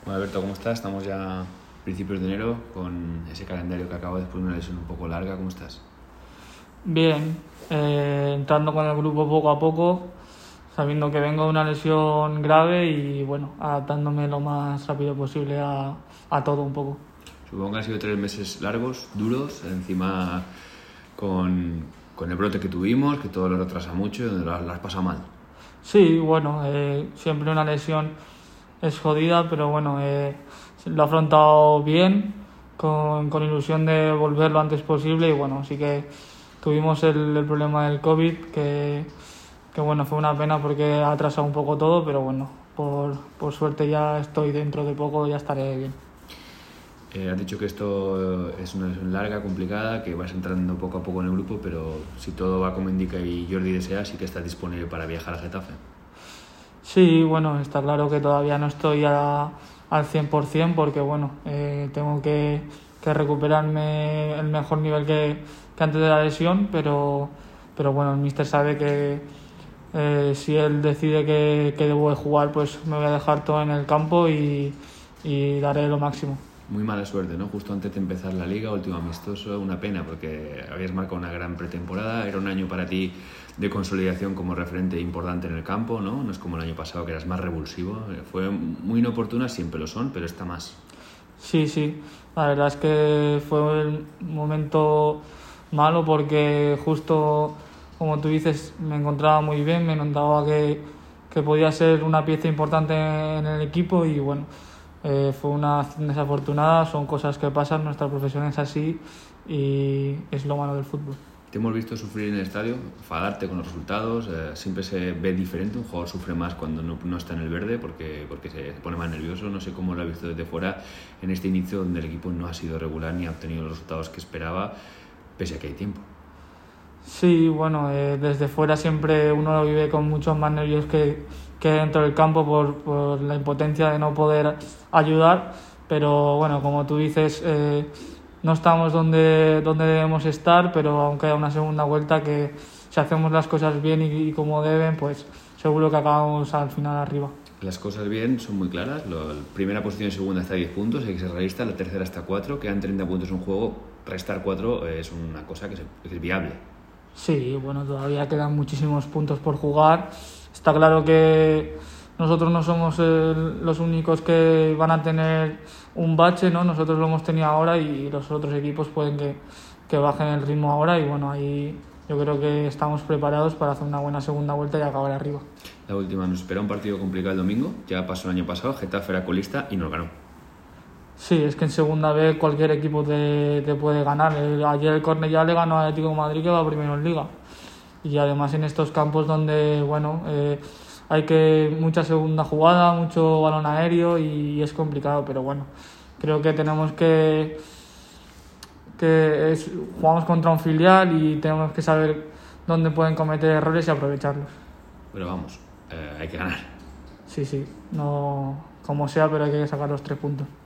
Bueno, Alberto, ¿cómo estás? Estamos ya a principios de enero con ese calendario que acabo después de una lesión un poco larga. ¿Cómo estás? Bien, entrando con el grupo poco a poco, sabiendo que vengo de una lesión grave y bueno, adaptándome lo más rápido posible a todo un poco. Supongo que han sido 3 meses largos, duros, encima con el brote que tuvimos, que todo lo retrasa mucho y donde lo has pasado mal. Sí, bueno, siempre una lesión es jodida, pero bueno, lo he afrontado bien, con ilusión de volver lo antes posible y bueno, sí que tuvimos el problema del COVID, que bueno, fue una pena porque ha atrasado un poco todo, pero bueno, por suerte ya estoy dentro de poco, ya estaré bien. Has dicho que esto es una lesión larga, complicada, que vas entrando poco a poco en el grupo, pero si todo va como indica y Jordi desea, sí que estás disponible para viajar a Getafe. Sí, bueno, está claro que todavía no estoy al 100% porque bueno, tengo que recuperarme el mejor nivel que antes de la lesión, pero bueno, el míster sabe que si él decide que debo de jugar, pues me voy a dejar todo en el campo y daré lo máximo. Muy mala suerte, ¿no? Justo antes de empezar la liga, último amistoso, una pena porque habías marcado una gran pretemporada, era un año para ti de consolidación como referente importante en el campo, ¿no? No es como el año pasado que eras más revulsivo, fue muy inoportuna, siempre lo son, pero esta más. Sí, la verdad es que fue un momento malo porque justo, como tú dices, me encontraba muy bien, me notaba que podía ser una pieza importante en el equipo y bueno, fue una acción desafortunada, son cosas que pasan, nuestra profesión es así y es lo malo del fútbol. Te hemos visto sufrir en el estadio, enfadarte con los resultados, siempre se ve diferente, un jugador sufre más cuando no está en el verde porque se pone más nervioso, no sé cómo lo has visto desde fuera en este inicio donde el equipo no ha sido regular ni ha obtenido los resultados que esperaba, pese a que hay tiempo. Sí, bueno, desde fuera siempre uno lo vive con muchos más nervios que dentro del campo por la impotencia de no poder ayudar, pero bueno, como tú dices, no estamos donde debemos estar, pero aún queda una segunda vuelta que si hacemos las cosas bien y como deben, pues seguro que acabamos al final arriba. Las cosas bien son muy claras, la primera posición y segunda está a 10 puntos, hay que ser realista, la tercera está a 4, quedan 30 puntos en juego, restar 4 es una cosa que es viable. Sí, bueno, todavía quedan muchísimos puntos por jugar. Está claro que nosotros no somos los únicos que van a tener un bache, ¿no? Nosotros lo hemos tenido ahora y los otros equipos pueden que bajen el ritmo ahora y bueno, ahí yo creo que estamos preparados para hacer una buena segunda vuelta y acabar arriba. La última, nos espera un partido complicado el domingo, ya pasó el año pasado, Getafe era colista y nos ganó. Sí, es que en segunda vez cualquier equipo te puede ganar. Ayer el Cornellá le ganó al Atlético de Madrid, que va primero en Liga. Y además en estos campos donde, bueno, hay que mucha segunda jugada, mucho balón aéreo y es complicado, pero bueno, creo que tenemos jugamos contra un filial y tenemos que saber dónde pueden cometer errores y aprovecharlos. Pero vamos, hay que ganar. Sí, no como sea, pero hay que sacar los 3 puntos.